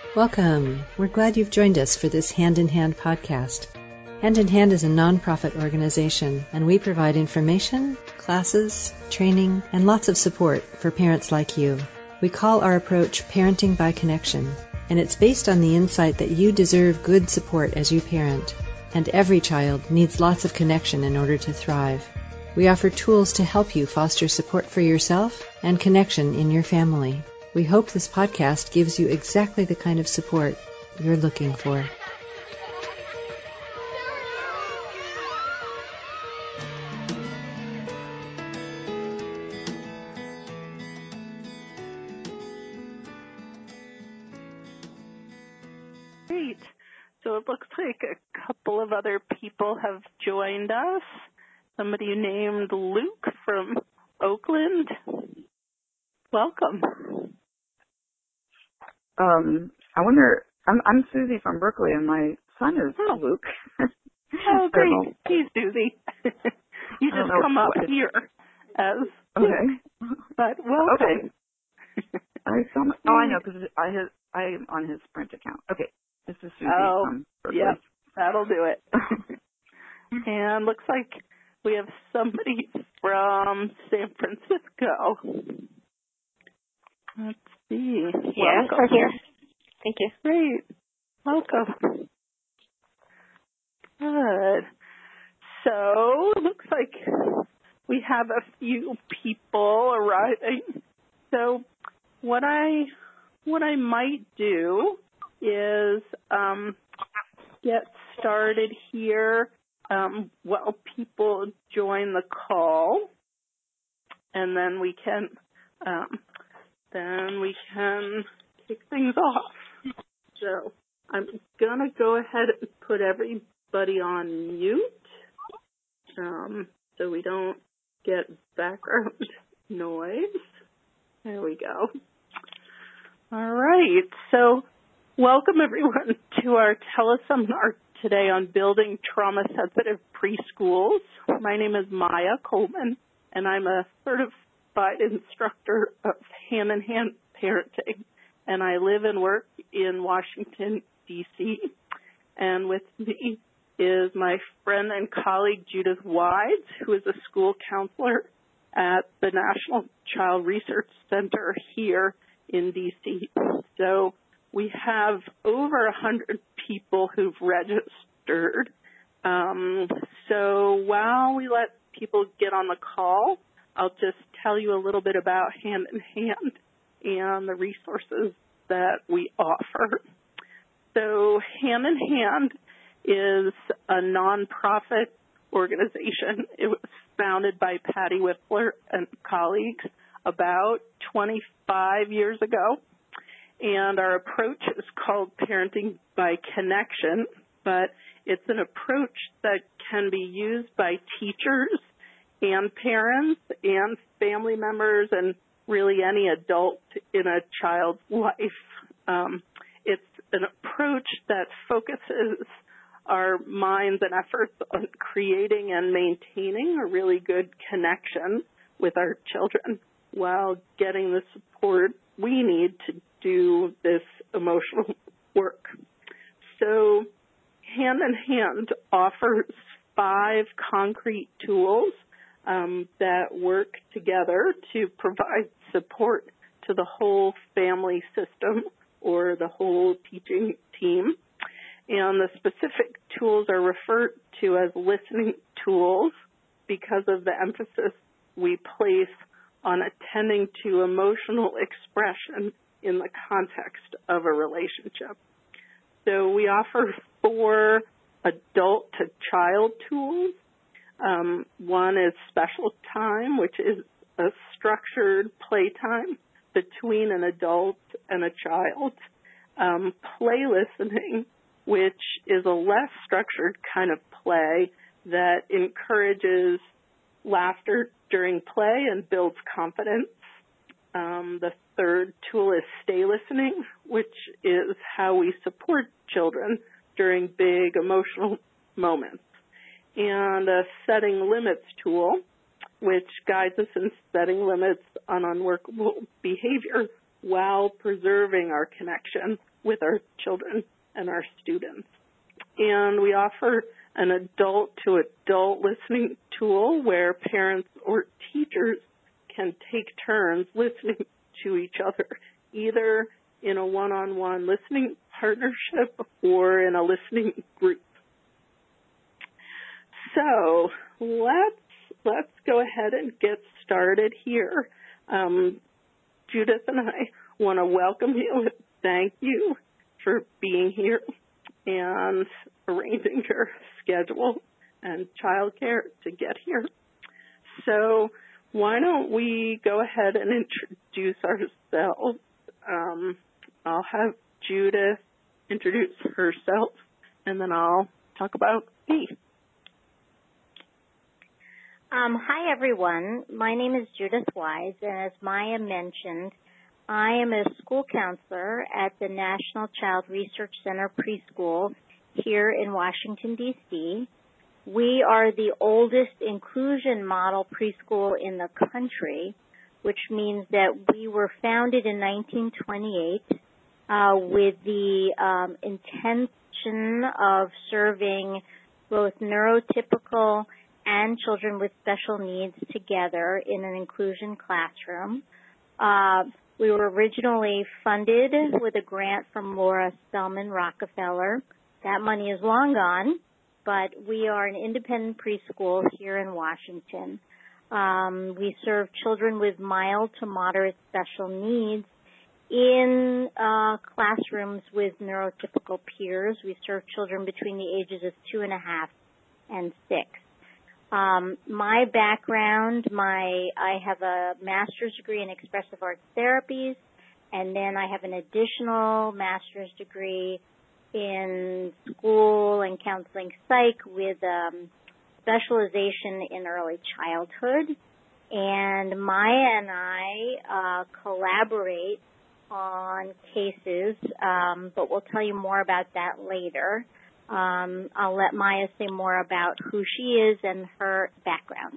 Welcome. We're glad you've joined us for this Hand in Hand podcast. Hand in Hand is a nonprofit organization, and we provide information, classes, training, and lots of support for parents like you. We call our approach Parenting by Connection, and it's based on the insight that you deserve good support as you parent, and every child needs lots of connection in order to thrive. We offer tools to help you foster support for yourself and connection in your family. We hope this podcast gives you exactly the kind of support you're looking for. Great. So it looks like a couple of other people have joined us. Somebody named Luke from Oakland. Welcome. I wonder, I'm Susie from Berkeley, and my son is Luke. Oh, great. He's Susie. You just come up here as okay. But welcome. Okay. I know, because I am on his Sprint account. Okay. This is Susie from Berkeley. Yep. That'll do it. And looks like we have somebody from San Francisco. Let's see. Yeah, we're here. Thank you. Great. Welcome. Good. So it looks like we have a few people arriving. So what I might do is get started here while people join the call, and then we can kick things off. So I'm going to go ahead and put everybody on mute so we don't get background noise. There we go. All right. So welcome, everyone, to our teleseminar today on building trauma-sensitive preschools. My name is Maya Coleman, and I'm a certified instructor of hand-in-hand parenting, and I live and work in Washington, D.C., and with me is my friend and colleague Judith Wides, who is a school counselor at the National Child Research Center here in D.C. So we have over 100 people who've registered. So while we let people get on the call, I'll just tell you a little bit about Hand in Hand and the resources that we offer. So Hand in Hand is a nonprofit organization. It was founded by Patty Whippler and colleagues about 25 years ago. And our approach is called Parenting by Connection, but it's an approach that can be used by teachers and parents and family members and really any adult in a child's life. It's an approach that focuses our minds and efforts on creating and maintaining a really good connection with our children while getting the support we need to do this emotional work. So Hand in Hand offers 5 concrete tools that work together to provide support to the whole family system or the whole teaching team. And the specific tools are referred to as listening tools because of the emphasis we place on attending to emotional expression in the context of a relationship. So we offer 4 adult-to-child tools. One is special time, which is a structured playtime between an adult and a child. Play listening, which is a less structured kind of play that encourages laughter during play and builds confidence. The third tool is stay listening, which is how we support children during big emotional moments. And a setting limits tool, which guides us in setting limits on unworkable behavior while preserving our connection with our children and our students. And we offer an adult-to-adult listening tool where parents or teachers can take turns listening to each other, either in a one-on-one listening partnership or in a listening group. So let's go ahead and get started here. Judith and I want to welcome you and thank you for being here and arranging your schedule and childcare to get here. So why don't we go ahead and introduce ourselves? I'll have Judith introduce herself, and then I'll talk about me. Hi, everyone. My name is Judith Wise, and as Maya mentioned, I am a school counselor at the National Child Research Center Preschool here in Washington, D.C. We are the oldest inclusion model preschool in the country, which means that we were founded in 1928 with the intention of serving both neurotypical and children with special needs together in an inclusion classroom. We were originally funded with a grant from Laura Spelman Rockefeller. That money is long gone, but we are an independent preschool here in Washington. We serve children with mild to moderate special needs in classrooms with neurotypical peers. We serve children between the ages of 2.5 and 6. My background, I have a master's degree in expressive arts therapies, and then I have an additional master's degree in school and counseling psych with specialization in early childhood. And Maya and I collaborate on cases, but we'll tell you more about that later. I'll let Maya say more about who she is and her background.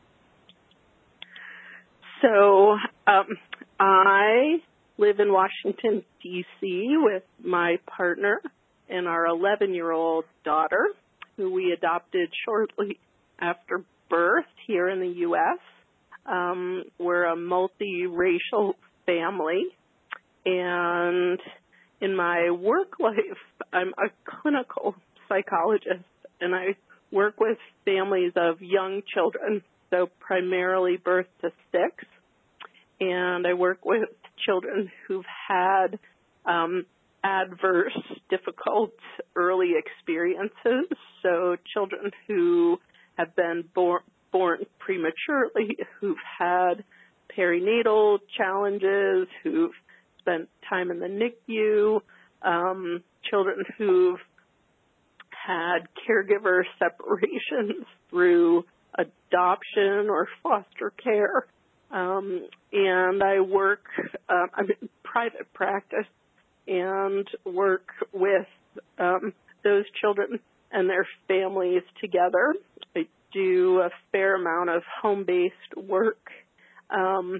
So I live in Washington, D.C. with my partner and our 11-year-old daughter, who we adopted shortly after birth here in the U.S. We're a multiracial family, and in my work life, I'm a clinical psychologist, and I work with families of young children, so primarily birth to 6, and I work with children who've had adverse, difficult early experiences, so children who have been born prematurely, who've had perinatal challenges, who've spent time in the NICU, children who've had caregiver separations through adoption or foster care. And I work, I'm in private practice and work with those children and their families together. I do a fair amount of home-based work, and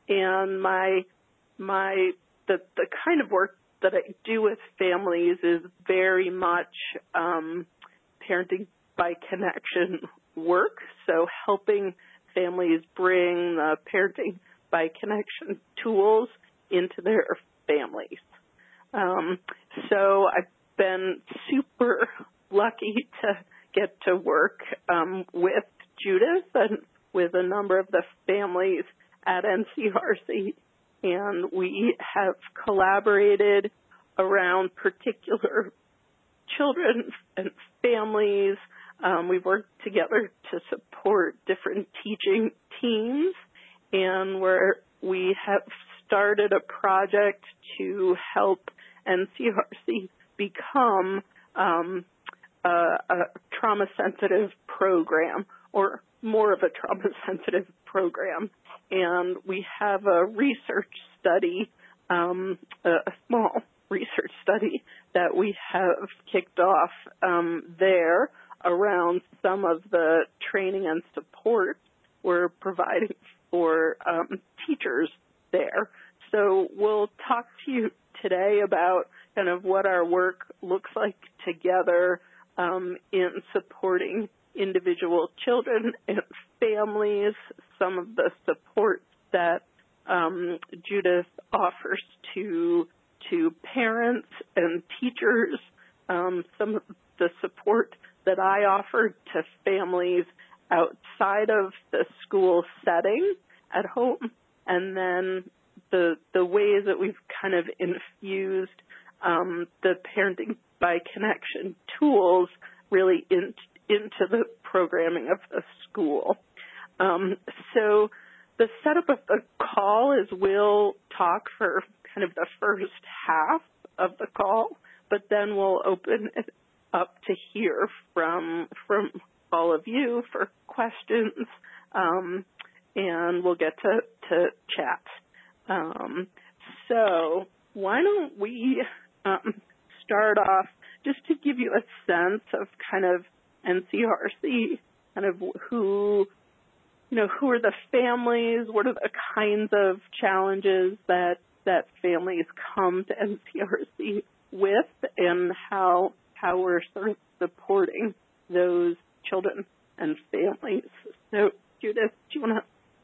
the kind of work that I do with families is very much parenting by connection work, so helping families bring the parenting by connection tools into their families. So I've been super lucky to get to work with Judith and with a number of the families at NCRC, and we have collaborated around particular children and families. We've worked together to support different teaching teams, and where we have started a project to help NCRC become a trauma-sensitive program, or more of a trauma-sensitive program. And we have a research study, a small research study that we have kicked off there around some of the training and support we're providing for teachers there. So we'll talk to you today about kind of what our work looks like together in supporting individual children and families, some of the support that Judith offers to parents and teachers, some of the support that I offer to families outside of the school setting at home, and then the ways that we've kind of infused the Parenting by Connection tools really into the programming of the school. So the setup of the call is we'll talk for kind of the first half of the call, but then we'll open it up to hear from all of you for questions, and we'll get to chat. So why don't we start off just to give you a sense of kind of NCRC, kind of who are the families, what are the kinds of challenges that families come to NCRC with, and how we're sort of supporting those children and families. So, Judith, do you want to?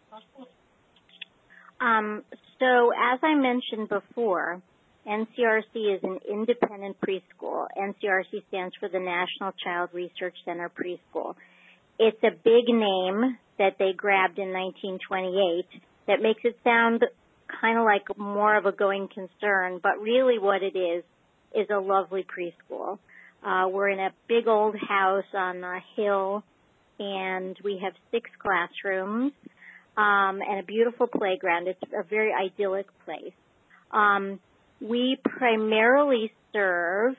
So, as I mentioned before, NCRC is an independent preschool. NCRC stands for the National Child Research Center Preschool. It's a big name that they grabbed in 1928 that makes it sound kind of like more of a going concern, but really what it is a lovely preschool. We're in a big old house on a hill, and we have 6 classrooms and a beautiful playground. It's a very idyllic place. We primarily serve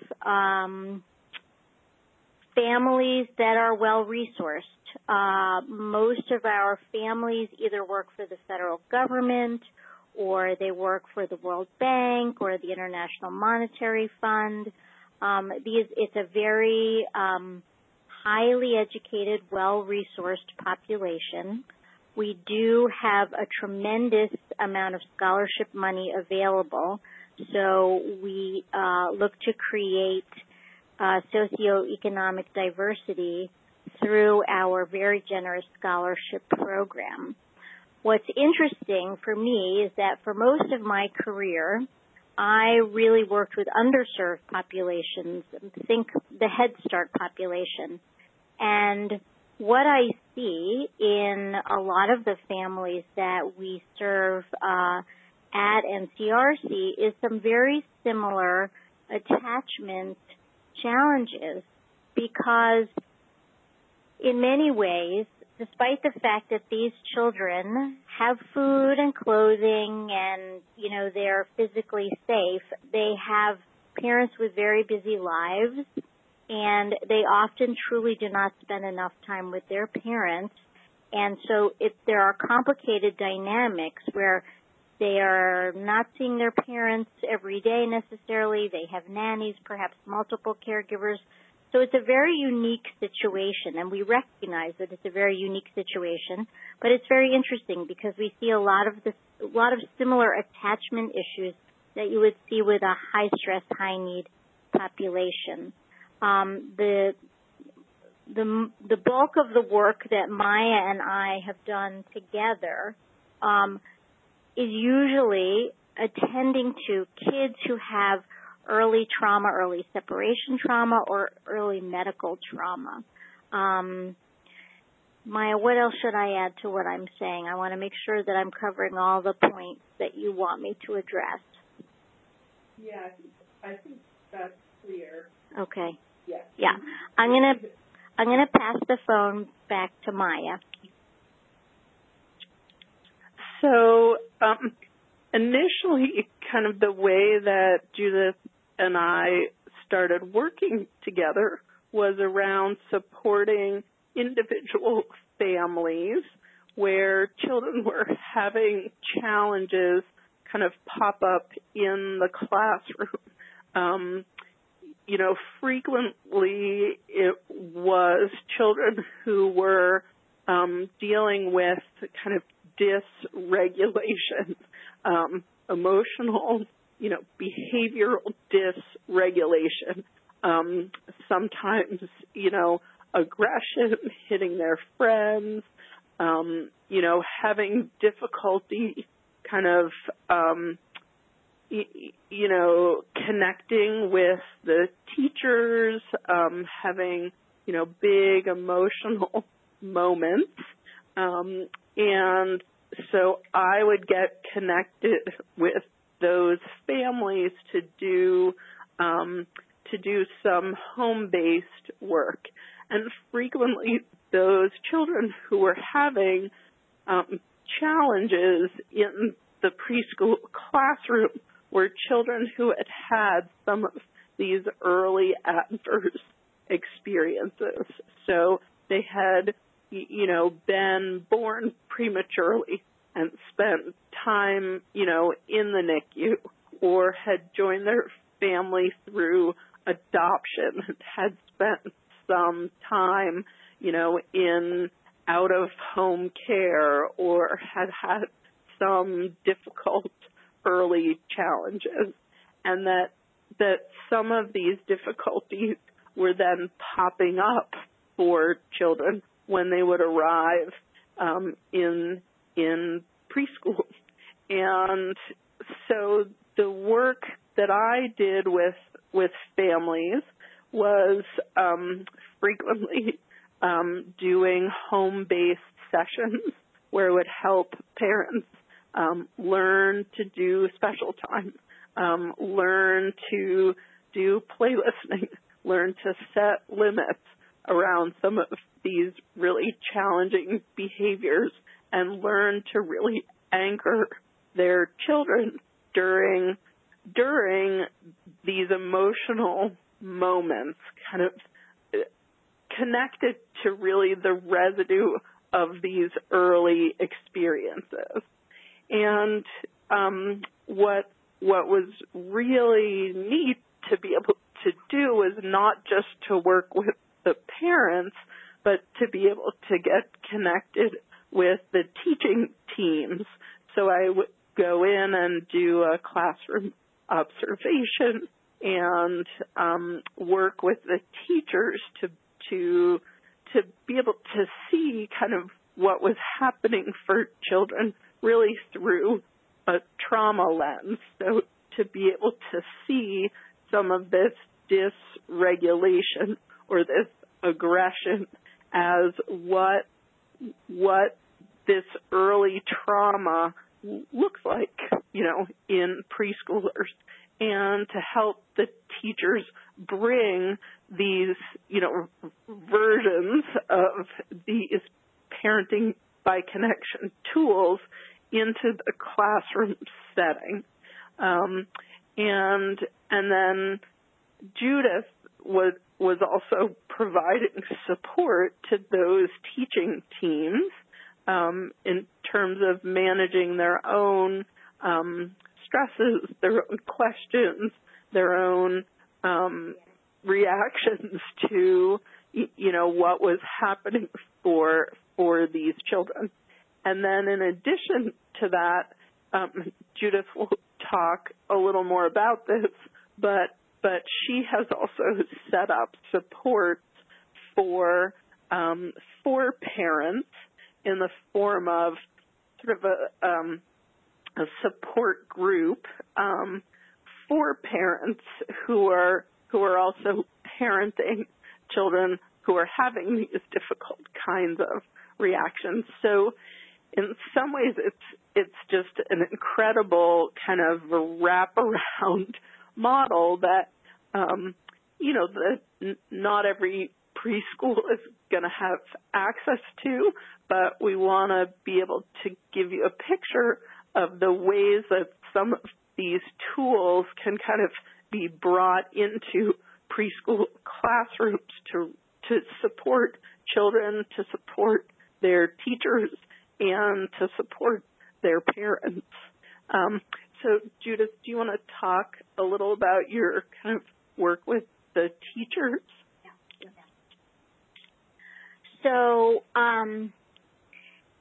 families that are well-resourced. Most of our families either work for the federal government, or they work for the World Bank or the International Monetary Fund. It's a very highly educated, well-resourced population. We do have a tremendous amount of scholarship money available, so we look to create socioeconomic diversity through our very generous scholarship program. What's interesting for me is that for most of my career, I really worked with underserved populations, think the Head Start population. And what I see in a lot of the families that we serve at NCRC is some very similar attachment challenges, because in many ways, despite the fact that these children have food and clothing and, they're physically safe, they have parents with very busy lives, and they often truly do not spend enough time with their parents. And so there are complicated dynamics where they are not seeing their parents every day necessarily. They have nannies, perhaps multiple caregivers. So it's a very unique situation, and we recognize that it's a very unique situation. But it's very interesting because we see a lot of similar attachment issues that you would see with a high-stress, high-need population. The bulk of the work that Maya and I have done together is usually attending to kids who have early trauma, early separation trauma, or early medical trauma. Maya, what else should I add to what I'm saying? I want to make sure that I'm covering all the points that you want me to address. Yeah, I think that's clear. Okay. Yes. Yeah. I'm gonna pass the phone back to Maya. So initially, kind of the way that Judith and I started working together was around supporting individual families where children were having challenges kind of pop up in the classroom. Frequently it was children who were dealing with kind of dysregulation, emotional behavioral dysregulation, sometimes, aggression, hitting their friends, having difficulty kind of, connecting with the teachers, having, big emotional moments. And so I would get connected with those families to do some home-based work. And frequently those children who were having challenges in the preschool classroom were children who had had some of these early adverse experiences. So they had, been born prematurely and spent time, in the NICU, or had joined their family through adoption, had spent some time, in out-of-home care, or had some difficult early challenges, and that some of these difficulties were then popping up for children when they would arrive in preschool. And so the work that I did with families was frequently doing home-based sessions where it would help parents learn to do special time, learn to do play listening, learn to set limits around some of these really challenging behaviors, and learn to really anchor their children during these emotional moments, kind of connected to really the residue of these early experiences. And what was really neat to be able to do was not just to work with the parents, but to be able to get connected with the teaching teams. So I would go in and do a classroom observation and work with the teachers to be able to see kind of what was happening for children really through a trauma lens. So to be able to see some of this dysregulation or this aggression as what this early trauma looks like, in preschoolers, and to help the teachers bring these, versions of these parenting by connection tools into the classroom setting. And then Judith was also providing support to those teaching teams in terms of managing their own stresses, their own questions, their own reactions to, what was happening for these children. And then in addition to that, Judith will talk a little more about this, but she has also set up supports for parents in the form of sort of a support group for parents who are also parenting children who are having these difficult kinds of reactions. So in some ways it's just an incredible kind of wraparound model that that not every preschool is going to have access to, but we want to be able to give you a picture of the ways that some of these tools can kind of be brought into preschool classrooms to support children, to support their teachers, and to support their parents. So, Judith, do you want to talk a little about your kind of work with the teachers? So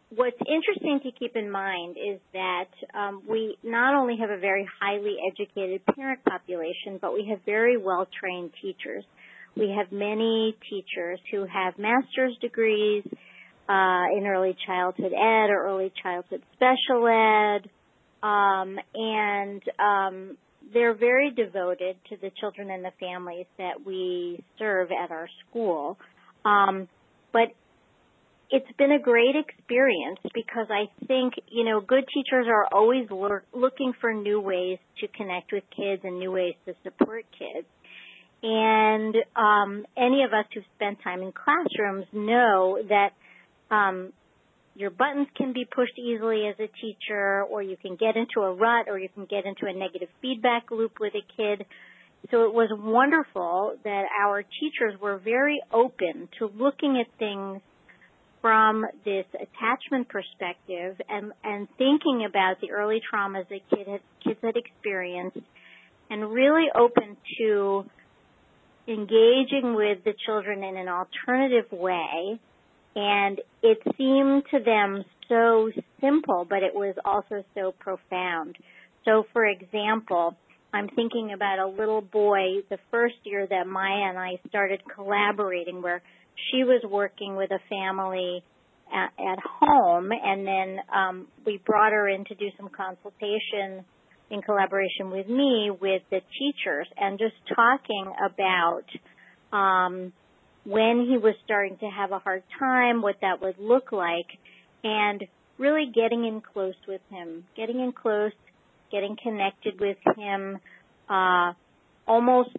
what's interesting to keep in mind is that we not only have a very highly educated parent population, but we have very well-trained teachers. We have many teachers who have master's degrees in early childhood ed or early childhood special ed, and they're very devoted to the children and the families that we serve at our school. But it's been a great experience because I think, good teachers are always looking for new ways to connect with kids and new ways to support kids. And any of us who've spent time in classrooms know that your buttons can be pushed easily as a teacher, or you can get into a rut, or you can get into a negative feedback loop with a kid. So it was wonderful that our teachers were very open to looking at things from this attachment perspective and thinking about the early traumas that kids had experienced, and really open to engaging with the children in an alternative way. And it seemed to them so simple, but it was also so profound. So, for example, I'm thinking about a little boy the first year that Maya and I started collaborating, where she was working with a family at home, and then we brought her in to do some consultation in collaboration with me with the teachers, and just talking about when he was starting to have a hard time, what that would look like, and really getting in close with him, getting connected with him, almost,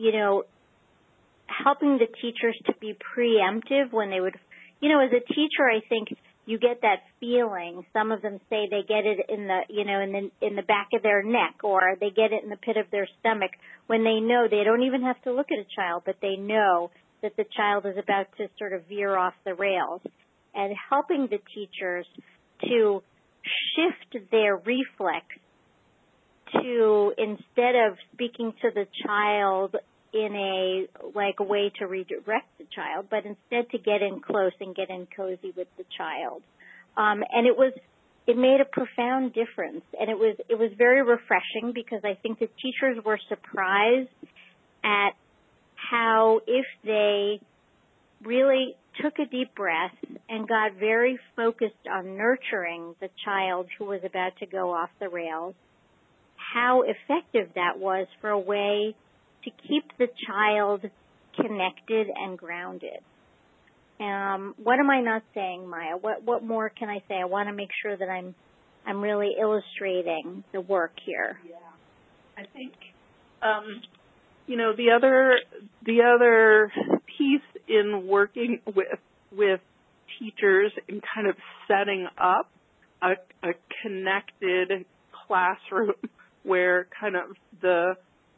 helping the teachers to be preemptive when they would, as a teacher, I think you get that feeling. Some of them say they get it in the back of their neck, or they get it in the pit of their stomach when they know they don't even have to look at a child, but they know that the child is about to sort of veer off the rails. And helping the teachers to shift their reflex to, instead of speaking to the child in a way to redirect the child, but instead to get in close and get in cozy with the child. And it made a profound difference. And it was very refreshing, because I think the teachers were surprised at how, if they really took a deep breath and got very focused on nurturing the child who was about to go off the rails, how effective that was for a way to keep the child connected and grounded. What am I not saying, Maya? What more can I say? I want to make sure that I'm really illustrating the work here. Yeah, I think the other piece in working with teachers in kind of setting up a connected classroom where kind of the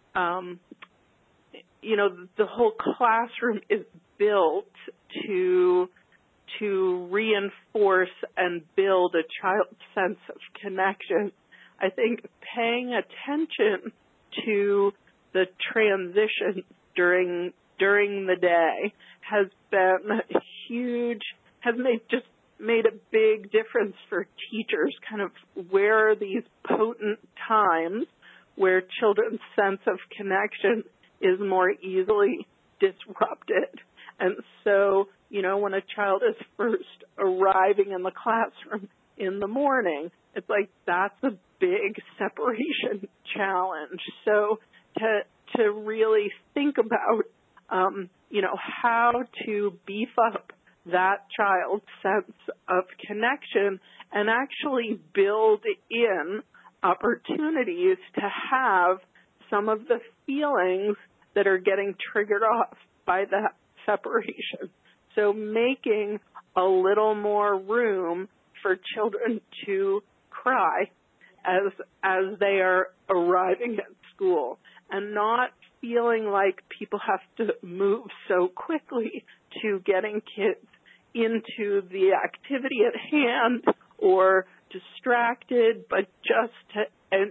whole classroom is built to reinforce and build a child's sense of connection. I think paying attention to the transition during the day has been huge, has made a big difference for teachers, kind of where are these potent times where children's sense of connection is more easily disrupted. And so, when a child is first arriving in the classroom in the morning, it's like that's a big separation challenge. So to really think about, how to beef up that child's sense of connection and actually build in opportunities to have some of the feelings that are getting triggered off by that separation. So making a little more room for children to cry as they are arriving at school, and not feeling like people have to move so quickly to getting kids into the activity at hand or distracted, but just to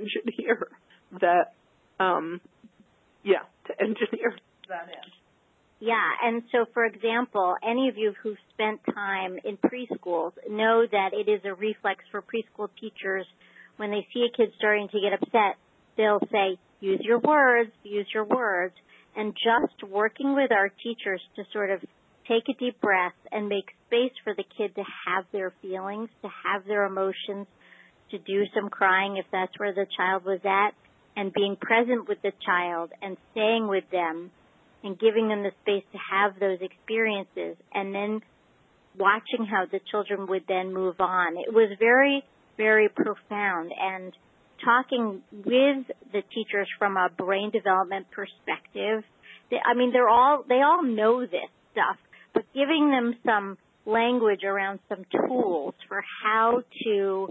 engineer that, to engineer that in. Yeah, and so, for example, any of you who've spent time in preschools know that it is a reflex for preschool teachers when they see a kid starting to get upset, they'll say, use your words, and just working with our teachers to sort of take a deep breath and make space for the kid to have their feelings, to have their emotions, to do some crying if that's where the child was at, and being present with the child and staying with them and giving them the space to have those experiences, and then watching how the children would then move on. It was very, very profound. And talking with the teachers from a brain development perspective, they all know this stuff, but giving them some language around some tools for how to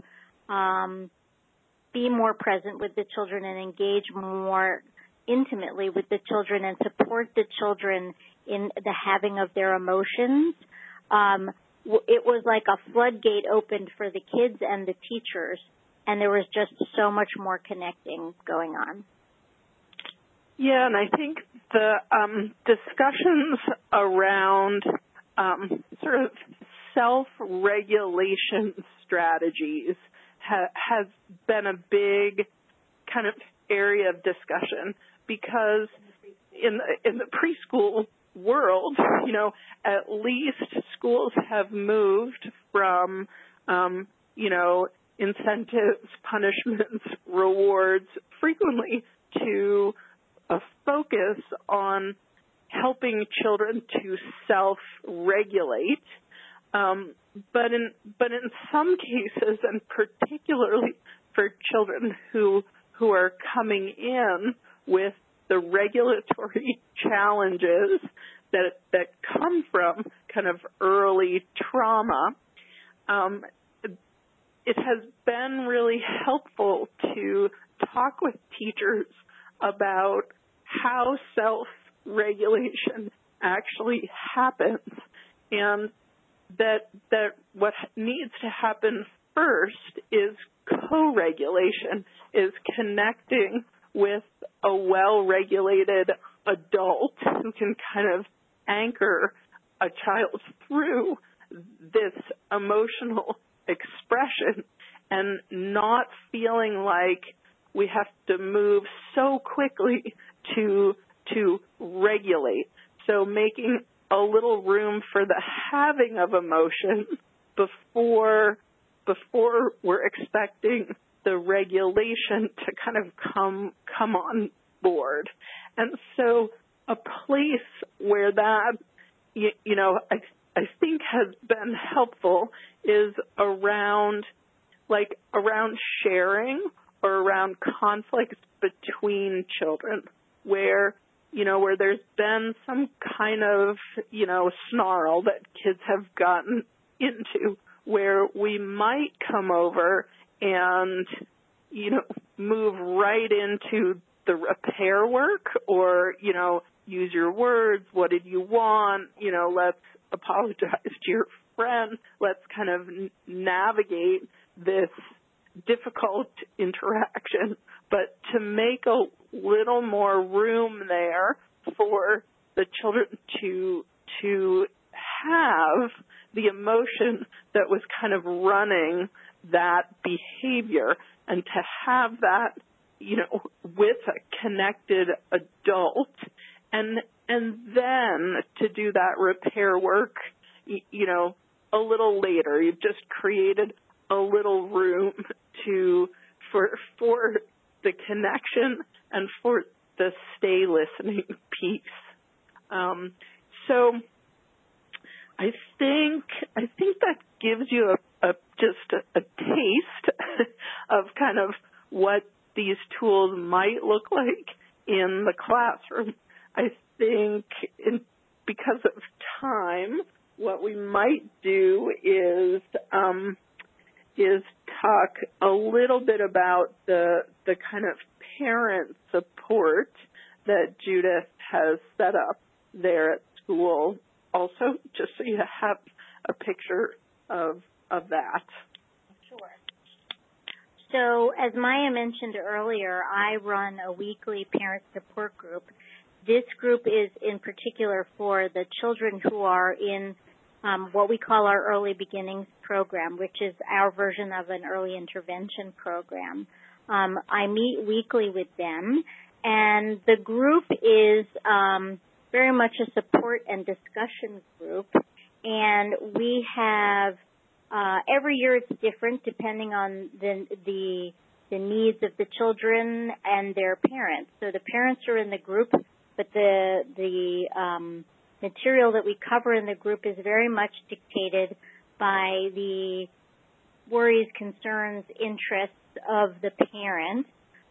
be more present with the children and engage more intimately with the children and support the children in the having of their emotions. It was like a floodgate opened for the kids and the teachers, and there was just so much more connecting going on. Yeah, and I think the discussions around sort of self-regulation strategies has been a big kind of area of discussion, because in the preschool world, at least schools have moved from, incentives, punishments, rewards frequently to a focus on helping children to self-regulate. But in some cases, and particularly for children who are coming in with the regulatory challenges that come from kind of early trauma, it has been really helpful to talk with teachers about how self-regulation actually happens, and that what needs to happen first is co-regulation, is connecting with a well-regulated adult who can kind of anchor a child through this emotional expression and not feeling like we have to move so quickly to regulate. So making a little room for the having of emotion before we're expecting the regulation to kind of come on board. And so a place where that, I think has been helpful is around sharing or around conflicts between children, where there's been some kind of, snarl that kids have gotten into, where we might come over and, move right into the repair work, or, use your words, what did you want, let's apologize to your friend, let's kind of navigate this difficult interaction, but to make a little more room there for the children to have the emotion that was kind of running that behavior, and to have that, with a connected adult, and then to do that repair work, a little later. You've just created a little room for the connection and for the stay listening piece. So I think that gives you just a taste of kind of what these tools might look like in the classroom. I think because of time, what we might do is talk a little bit about the kind of parent support that Judith has set up there at school also, just so you have a picture of that. Sure. So as Maya mentioned earlier, I run a weekly parent support group this group is in particular for the children who are in what we call our Early Beginnings program, which is our version of an early intervention program. I meet weekly with them, and the group is very much a support and discussion group, and we have every year it's different depending on the needs of the children and their parents. So the parents are in the group, but the material that we cover in the group is very much dictated by the worries, concerns, interests of the parents.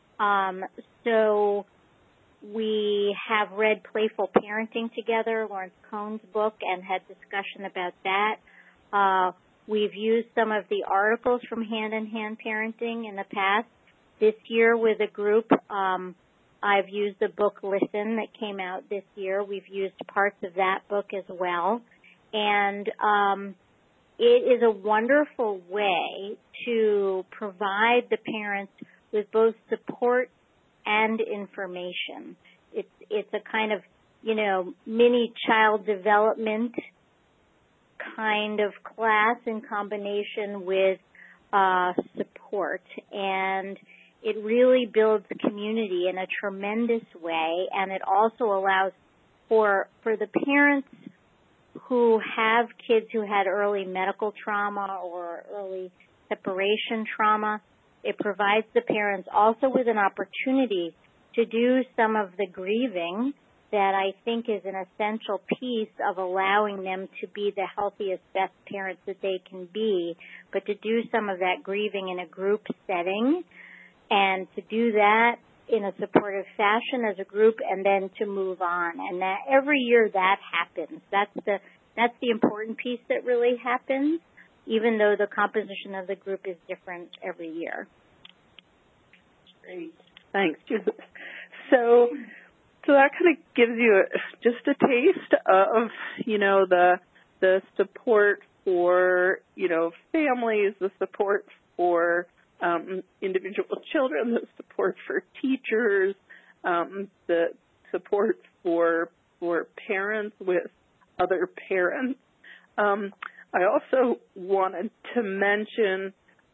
So we have read Playful Parenting together, Lawrence Cohn's book, and had discussion about that. We've used some of the articles from Hand in Hand Parenting in the past. This year with a group, I've used the book Listen that came out this year. We've used parts of that book as well. And it is a wonderful way to provide the parents with both support and information. It's a kind of, mini child development kind of class in combination with support, and it really builds community in a tremendous way, and it also allows for the parents who have kids who had early medical trauma or early separation trauma. It provides the parents also with an opportunity to do some of the grieving that I think is an essential piece of allowing them to be the healthiest, best parents that they can be, but to do some of that grieving in a group setting and to do that in a supportive fashion as a group and then to move on. And that every year that happens. That's the important piece that really happens, even though the composition of the group is different every year. Great. Thanks, Judith. So that kind of gives you just a taste of, the support for, families, the support for individual children, the support for teachers, the support for parents with other parents. I also wanted to mention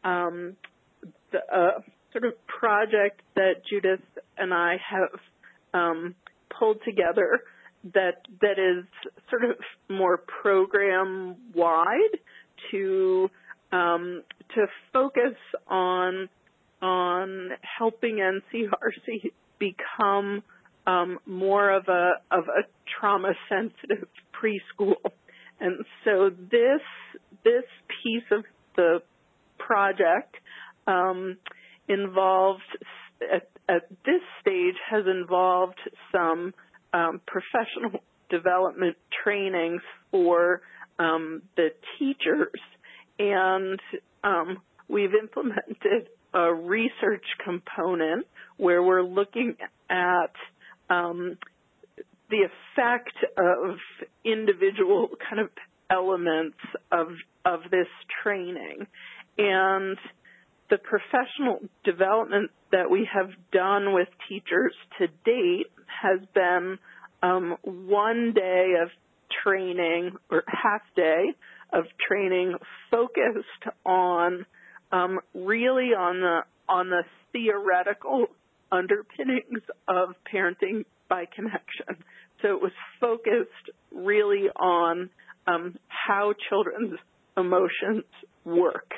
the sort of project that Judith and I have pulled together that is sort of more program-wide to focus on helping NCRC become more of a trauma-sensitive preschool. And so this piece of the project involved, at this stage, has involved some professional development trainings for the teachers. And we've implemented a research component where we're looking at the effect of individual kind of elements of this training. And the professional development that we have done with teachers to date has been 1 day of training, or half day of training, focused on really on the theoretical underpinnings of parenting by connection. So it was focused really on how children's emotions work.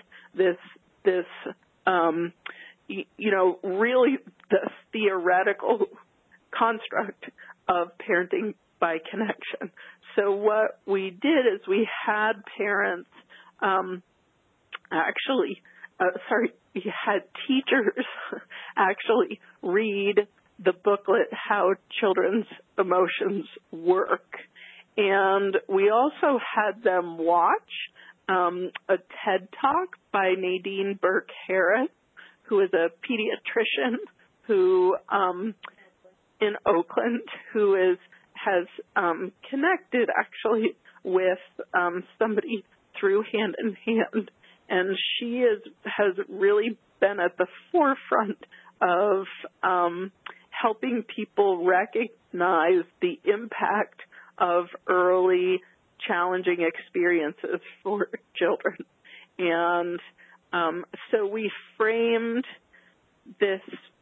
Really the theoretical construct of parenting by connection. So what we did is we had parents we had teachers actually read the booklet, How Children's Emotions Work. And we also had them watch a TED Talk by Nadine Burke-Harris, who is a pediatrician who in Oakland, who has connected actually with somebody through Hand in Hand, and she has really been at the forefront of helping people recognize the impact of early challenging experiences for children. And so we framed this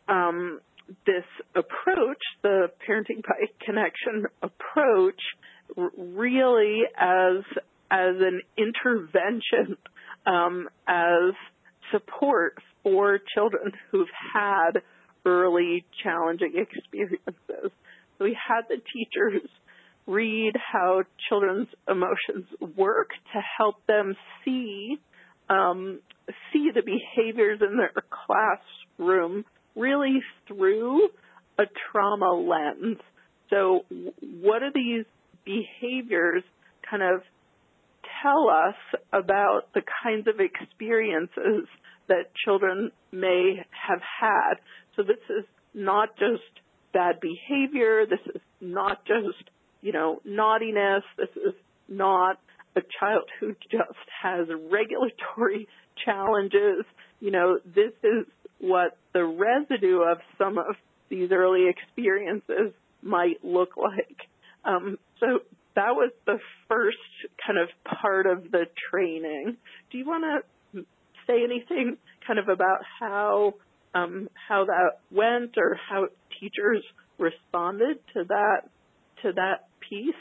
approach, the Parenting by Connection approach, really as an intervention, as support for children who've had early challenging experiences. So we had the teachers read how children's emotions work to help them see the behaviors in their classroom really through a trauma lens. So what do these behaviors kind of tell us about the kinds of experiences that children may have had? So this is not just bad behavior. This is not just, naughtiness. This is not a child who just has regulatory challenges. This is what the residue of some of these early experiences might look like. So that was the first kind of part of the training. Do you want to say anything kind of about how that went, or how teachers responded to that piece?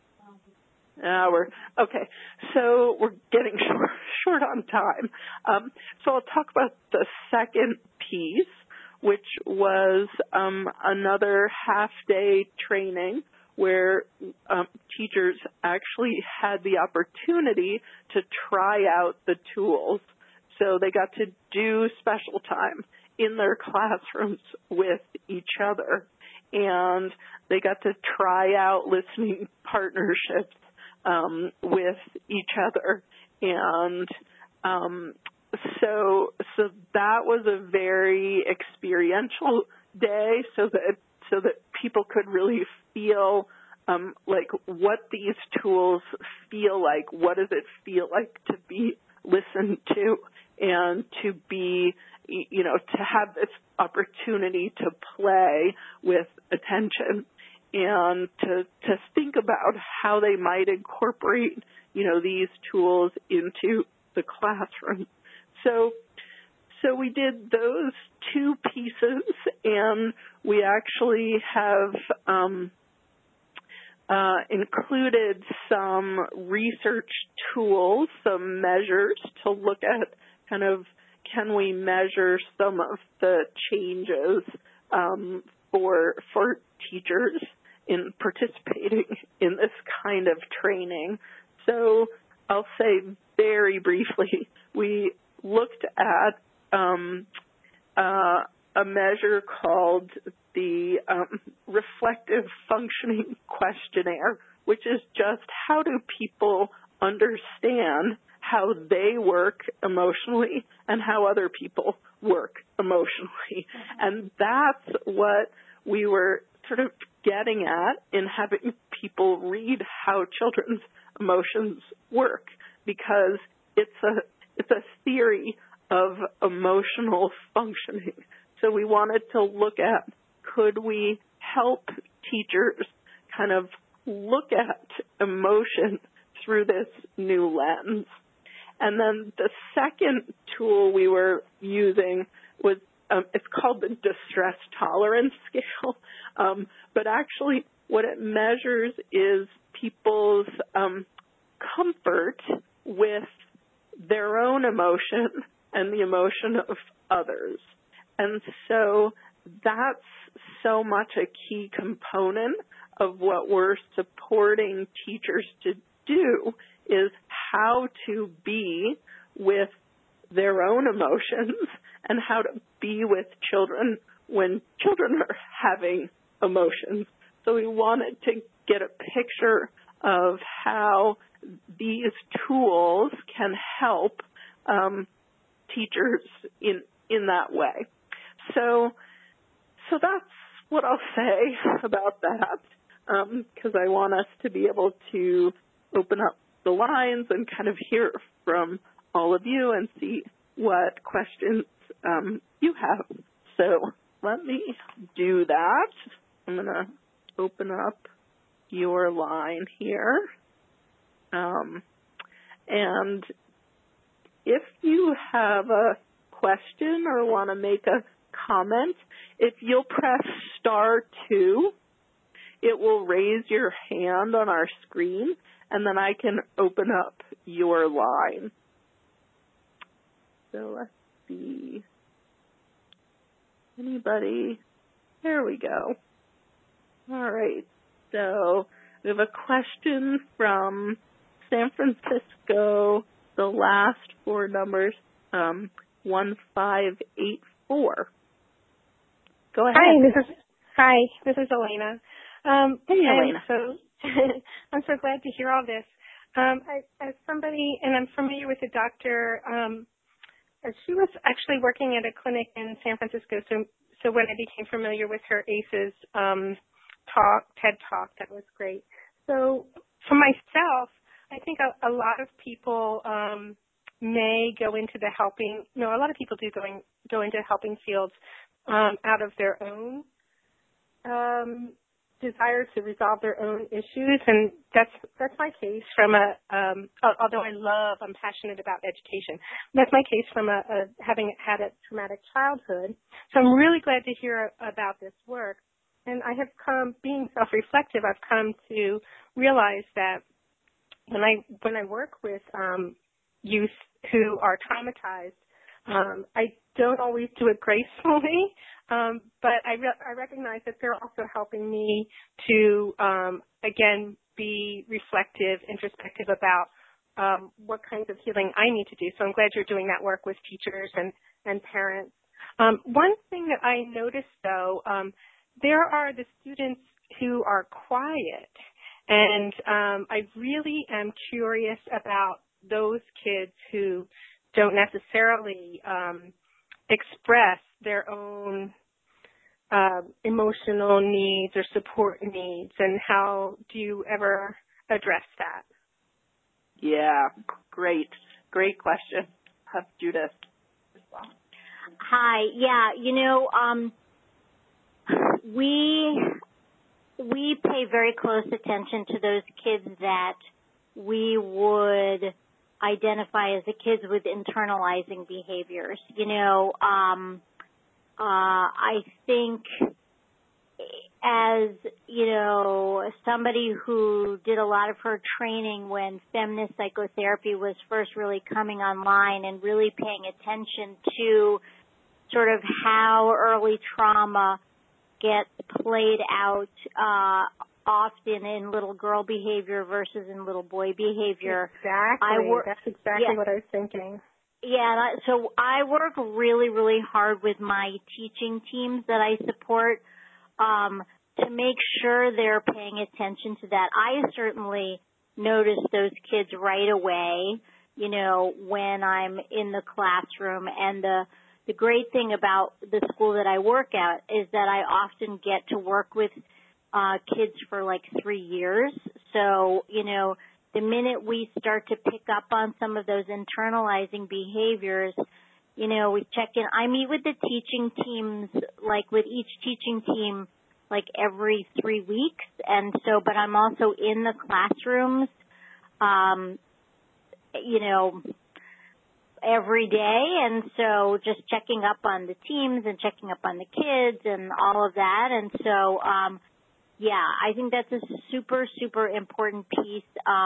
Okay, so we're getting short on time. So I'll talk about the second piece, which was another half-day training where teachers actually had the opportunity to try out the tools. So they got to do special time in their classrooms with each other, and they got to try out listening partnerships with each other. And so that was a very experiential day, so that people could really feel like what these tools feel like. What does it feel like to be listened to, and to be, to have this opportunity to play with attention, and to think about how they might incorporate, these tools into the classroom. So we did those two pieces, and we actually have included some research tools, some measures to look at kind of, can we measure some of the changes for teachers in participating in this kind of training. So I'll say very briefly, we looked at a measure called the Reflective Functioning Questionnaire, which is just how do people understand how they work emotionally and how other people work emotionally. And that's what we were sort of getting at in having people read how children's emotions work, because it's a theory of emotional functioning. So we wanted to look at, could we help teachers kind of look at emotion through this new lens? And then the second tool we were using was, it's called the Distress Tolerance Scale, but actually what it measures is people's comfort with their own emotion and the emotion of others. And so that's so much a key component of what we're supporting teachers to do, is how to be with their own emotions and how to be with children when children are having emotions. So we wanted to get a picture of how these tools can help teachers in that way. So that's what I'll say about that, because I want us to be able to open up the lines and kind of hear from all of you and see what questions you have. So let me do that. I'm going to open up your line here. And if you have a question or want to make a comment, if you'll press *2, it will raise your hand on our screen, and then I can open up your line. So let's see. Anybody? There we go. All right. So we have a question from San Francisco. The last four numbers, 1584. Go ahead. Hi, this is Elena. Hey, Elena. I'm so glad to hear all this. As somebody, and I'm familiar with the doctor, she was actually working at a clinic in San Francisco, so when I became familiar with her ACEs TED Talk, that was great. So for myself, I think a lot of people may go into the helping, a lot of people do go into helping fields out of their own desire to resolve their own issues, and that's my case from although I'm passionate about education, that's my case from having had a traumatic childhood. So I'm really glad to hear about this work, and I have being self-reflective, I've come to realize that when I work with youth who are traumatized, I don't always do it gracefully, but I recognize that they're also helping me to, again, be reflective, introspective about what kinds of healing I need to do. So I'm glad you're doing that work with teachers and parents. One thing that I noticed, though, there are the students who are quiet, and I really am curious about those kids who don't necessarily express their own emotional needs or support needs, and how do you ever address that? Yeah, great question. Have Judith. Hi. Yeah, we pay very close attention to those kids that we would identify as the kids with internalizing behaviors. I think as, somebody who did a lot of her training when feminist psychotherapy was first really coming online and really paying attention to sort of how early trauma gets played out often in little girl behavior versus in little boy behavior. Exactly. That's exactly what I was thinking. Yeah, so I work really, really hard with my teaching teams that I support to make sure they're paying attention to that. I certainly notice those kids right away, when I'm in the classroom. And the great thing about the school that I work at is that I often get to work with kids for like 3 years. So, the minute we start to pick up on some of those internalizing behaviors, we check in. I meet with the teaching teams, like with each teaching team, like every 3 weeks. And so, but I'm also in the classrooms, every day. And so just checking up on the teams and checking up on the kids and all of that. And so, yeah, I think that's a super, super important piece.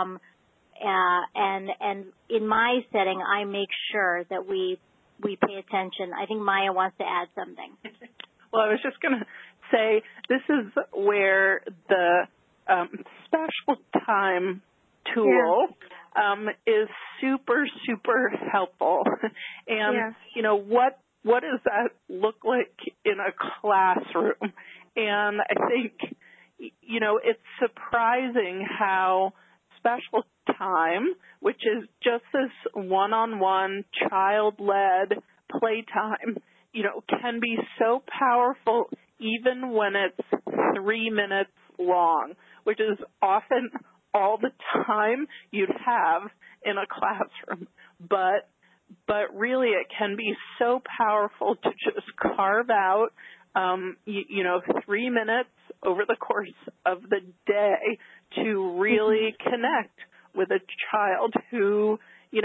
And in my setting, I make sure that we pay attention. I think Maya wants to add something. Well, I was just going to say this is where the special time tool is super, super helpful. And, what does that look like in a classroom? And I think, it's surprising how special time, which is just this one-on-one child-led playtime, can be so powerful even when it's 3 minutes long, which is often all the time you'd have in a classroom. But really it can be so powerful to just carve out 3 minutes over the course of the day to really connect with a child who's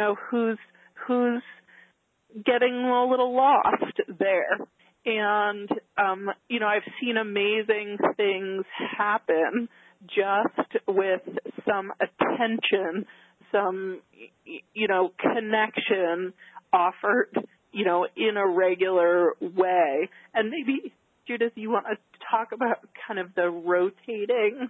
getting a little lost there. And, I've seen amazing things happen just with some attention, some, connection offered, in a regular way. And maybe, Judith, you want to talk about kind of the rotating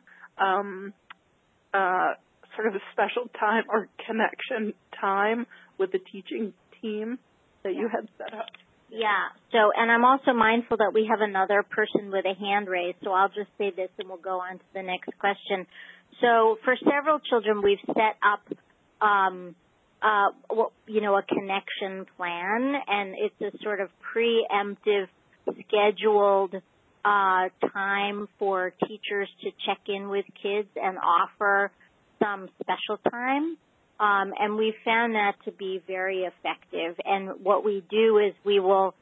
sort of a special time or connection time with the teaching team that you had set up. Yeah. So, and I'm also mindful that we have another person with a hand raised, so I'll just say this and we'll go on to the next question. So for several children, we've set up, a connection plan, and it's a sort of preemptive, scheduled time for teachers to check in with kids and offer some special time. And we found that to be very effective. And what we do is we will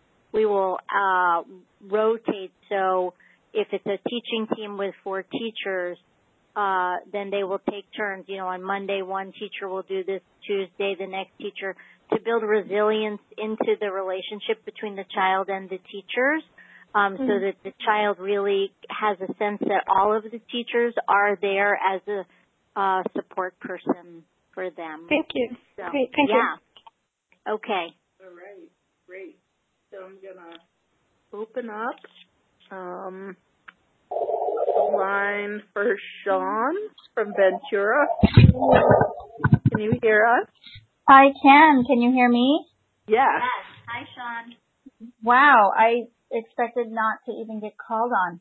rotate. So if it's a teaching team with 4 teachers, then they will take turns. On Monday, one teacher will do this, Tuesday, the next teacher, to build resilience into the relationship between the child and the teachers, so that the child really has a sense that all of the teachers are there as a support person for them. Thank you. So, great. Thank you. Okay. All right. Great. So I'm going to open up the line for Sean from Ventura. Can you hear us? I can. Can you hear me? Yes. Hi, Sean. Wow. I expected not to even get called on.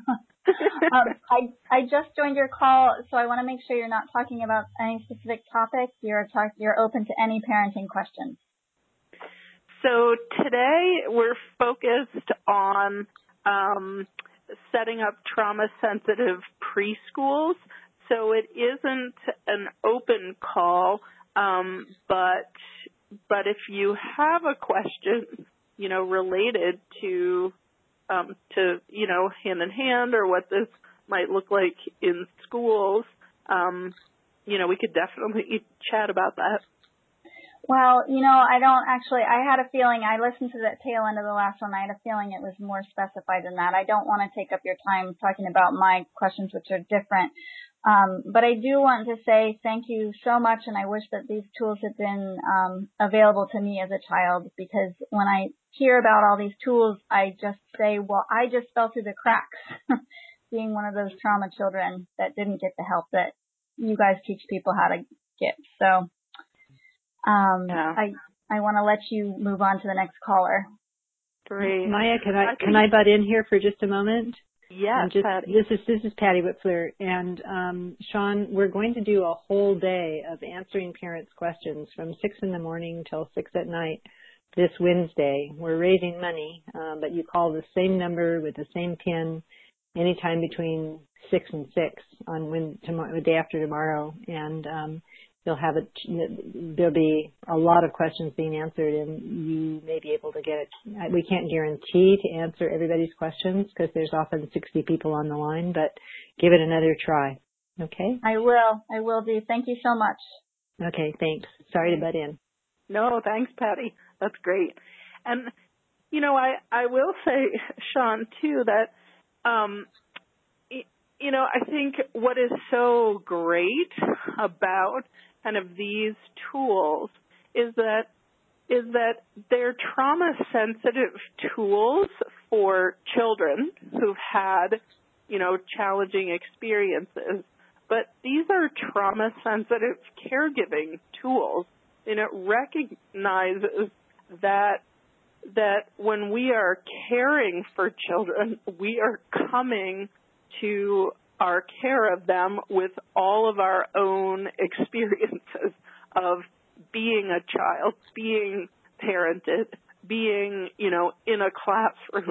I just joined your call, so I want to make sure you're not talking about any specific topics. You're open to any parenting questions. So today we're focused on setting up trauma-sensitive preschools. So it isn't an open call, but if you have a question, related to hand in hand or what this might look like in schools, we could definitely chat about that. Well, I had a feeling, I listened to the tail end of the last one, I had a feeling it was more specified than that. I don't want to take up your time talking about my questions, which are different. But I do want to say thank you so much, and I wish that these tools had been available to me as a child, because when I hear about all these tools, I just say, well, I just fell through the cracks being one of those trauma children that didn't get the help that you guys teach people how to get. So I want to let you move on to the next caller. Great. Maya, can I butt in here for just a moment? Yes, Patty. This is Patty Whitfler, and Sean, we're going to do a whole day of answering parents' questions from 6 in the morning till 6 at night this Wednesday. We're raising money, but you call the same number with the same PIN anytime between 6 and 6 on the day after tomorrow, and there'll be a lot of questions being answered, and you may be able to get it. We can't guarantee to answer everybody's questions because there's often 60 people on the line, but give it another try. Okay? I will do. Thank you so much. Okay, thanks. Sorry to butt in. No, thanks, Patty. That's great. And, I will say, Sean, too, that, I think what is so great about kind of these tools is that they're trauma-sensitive tools for children who've had, challenging experiences. But these are trauma-sensitive caregiving tools, and it recognizes that when we are caring for children, we are coming to our care of them with all of our own experiences of being a child, being parented, being, in a classroom.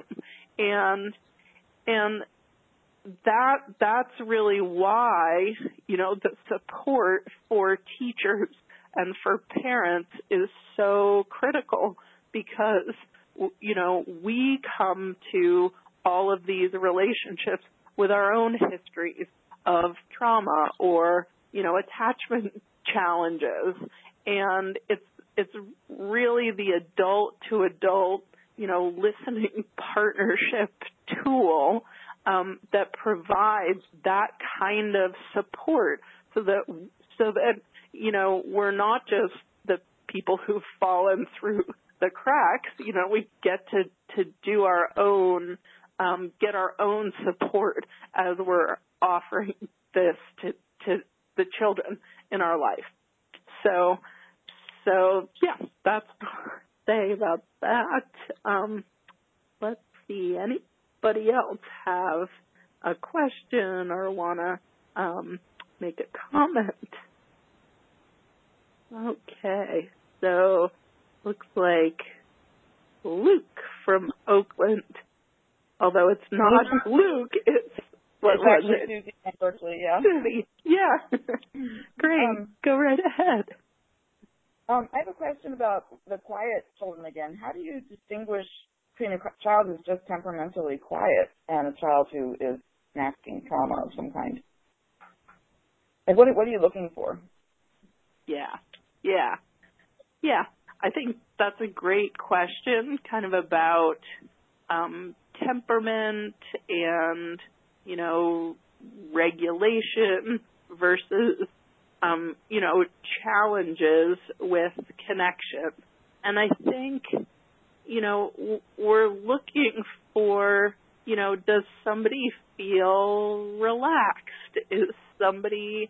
And that's really why, the support for teachers and for parents is so critical, because, we come to all of these relationships with our own histories of trauma or, attachment challenges. And it's really the adult to adult, listening partnership tool that provides that kind of support so that we're not just the people who've fallen through the cracks. We get to do our own, get our own support as we're offering this to the children in our life. So yeah, that's what I say about that. Let's see, anybody else have a question or want to make a comment? Okay, so looks like Luke from Oakland, although it's not Luke, it's what was it? Susie, unfortunately, yeah. Susie, yeah. Great, go right ahead. I have a question about the quiet children again. How do you distinguish between a child who's just temperamentally quiet and a child who is masking trauma of some kind? Like, what are you looking for? Yeah. I think that's a great question, kind of about temperament and, regulation versus, challenges with connection. And I think, we're looking for, does somebody feel relaxed? Is somebody,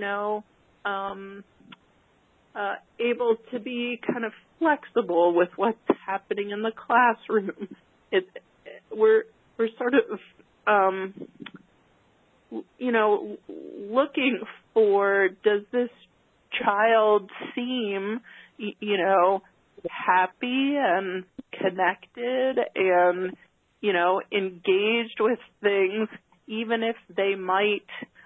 able to be kind of flexible with what's happening in the classroom? We're sort of, looking for, does this child seem, happy and connected and, engaged with things, even if they might,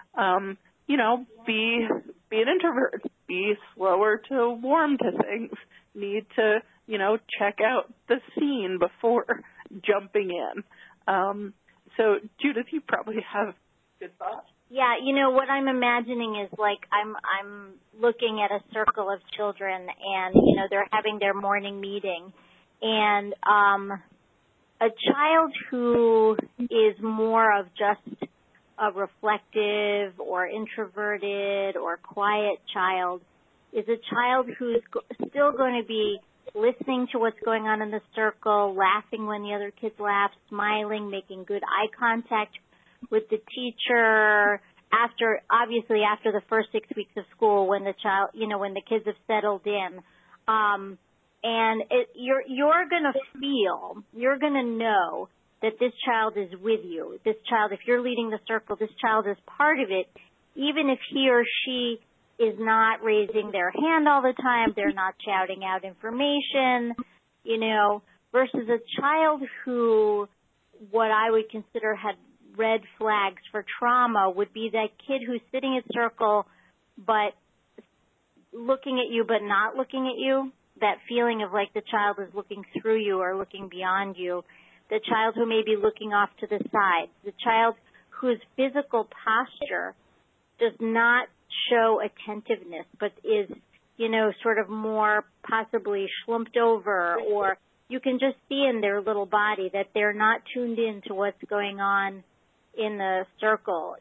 be an introvert, be slower to warm to things, need to, check out the scene before jumping in. So, Judith, you probably have good thoughts. Yeah, what I'm imagining is like I'm looking at a circle of children and, they're having their morning meeting. And a child who is more of just a reflective or introverted or quiet child is a child who's still going to be listening to what's going on in the circle, laughing when the other kids laugh, smiling, making good eye contact with the teacher after the first 6 weeks of school when the child, when the kids have settled in. And you're going to know that this child is with you. This child, if you're leading the circle, this child is part of it, even if he or she is not raising their hand all the time, they're not shouting out information, versus a child who, what I would consider had red flags for trauma would be that kid who's sitting in a circle but looking at you but not looking at you, that feeling of like the child is looking through you or looking beyond you, the child who may be looking off to the side, the child whose physical posture does not show attentiveness but is, sort of more possibly slumped over, or you can just see in their little body that they're not tuned in to what's going on in the circle.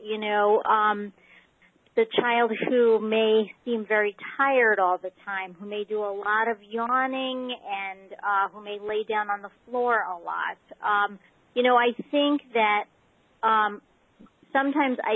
The child who may seem very tired all the time, who may do a lot of yawning and who may lay down on the floor a lot. I think that sometimes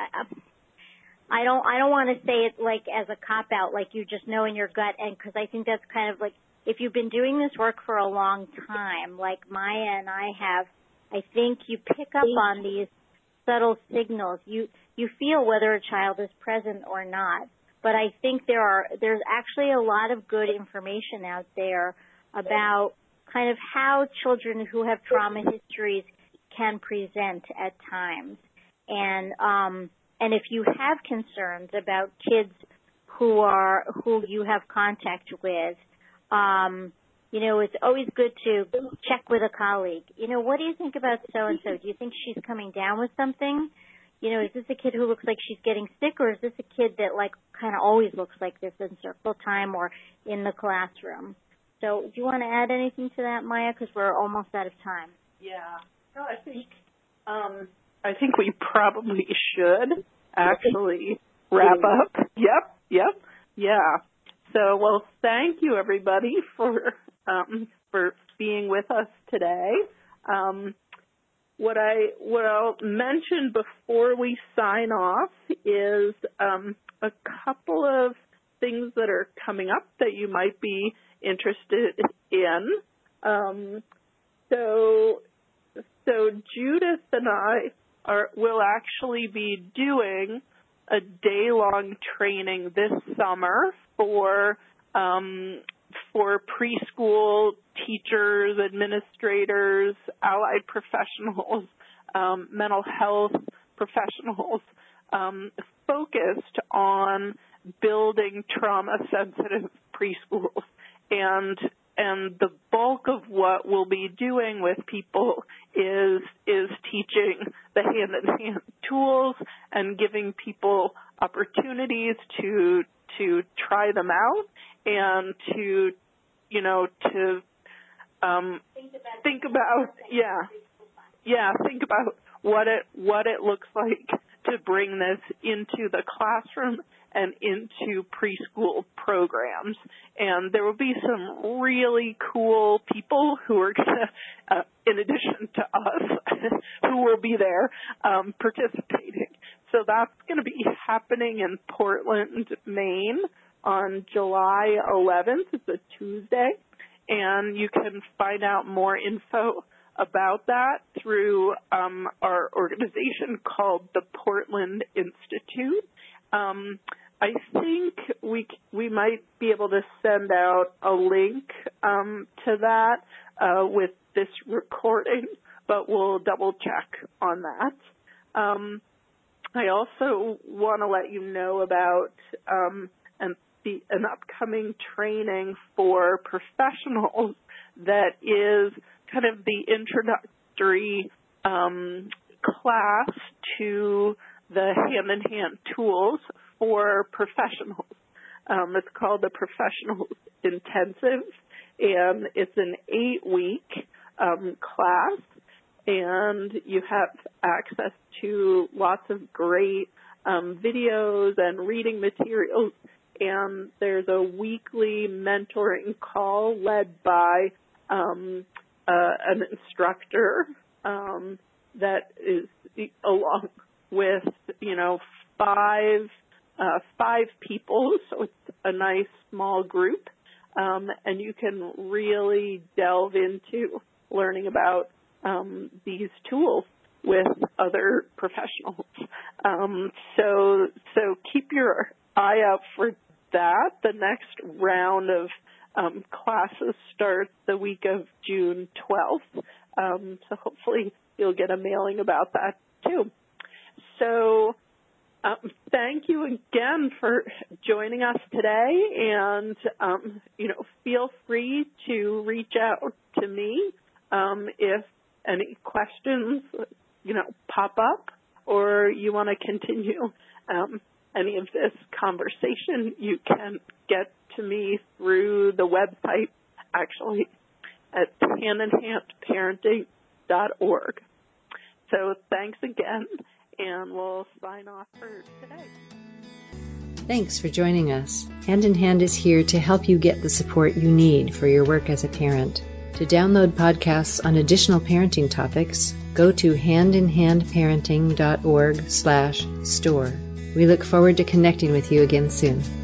I don't want to say it like as a cop-out, like you just know in your gut, and because I think that's kind of like, if you've been doing this work for a long time, like Maya and I have, I think you pick up on these subtle signals. You feel whether a child is present or not. But I think there's actually a lot of good information out there about kind of how children who have trauma histories can present at times. And if you have concerns about kids who you have contact with, it's always good to check with a colleague. What do you think about so-and-so? Do you think she's coming down with something? Is this a kid who looks like she's getting sick, or is this a kid that kind of always looks like this in circle time or in the classroom? So do you want to add anything to that, Maya? Because we're almost out of time. Yeah. No, I think we probably should actually wrap up. Yep. Yeah. So, well, thank you, everybody, for being with us today. What I'll mention before we sign off is a couple of things that are coming up that you might be interested in. So Judith and I will actually be doing a day-long training this summer for preschool teachers, administrators, allied professionals, mental health professionals, focused on building trauma-sensitive preschools. And the bulk of what we'll be doing with people is teaching the hand-in-hand tools and giving people opportunities to try them out and to think about what it looks like to bring this into the classroom and into preschool programs. And there will be some really cool people who are going to, in addition to us, who will be there participating. So that's going to be happening in Portland, Maine on July 11th. It's a Tuesday. And you can find out more info about that through our organization called the Portland Institute. I think we might be able to send out a link to that with this recording, but we'll double check on that. I also want to let you know about an upcoming training for professionals that is kind of the introductory class to the hand-in-hand tools for professionals. It's called the Professionals Intensive, and it's an 8-week class, and you have access to lots of great videos and reading materials, and there's a weekly mentoring call led by an instructor that is along with, five people, so it's a nice small group, and you can really delve into learning about these tools with other professionals. So keep your eye out for that. The next round of classes starts the week of June 12th, so hopefully you'll get a mailing about that too. So thank you again for joining us today, and feel free to reach out to me if any questions pop up, or you want to continue any of this conversation. You can get to me through the website, actually, at handinhandparenting.org. So thanks again, and we'll sign off for today. Thanks for joining us. Hand in Hand is here to help you get the support you need for your work as a parent. To download podcasts on additional parenting topics, go to handinhandparenting.org/store. We look forward to connecting with you again soon.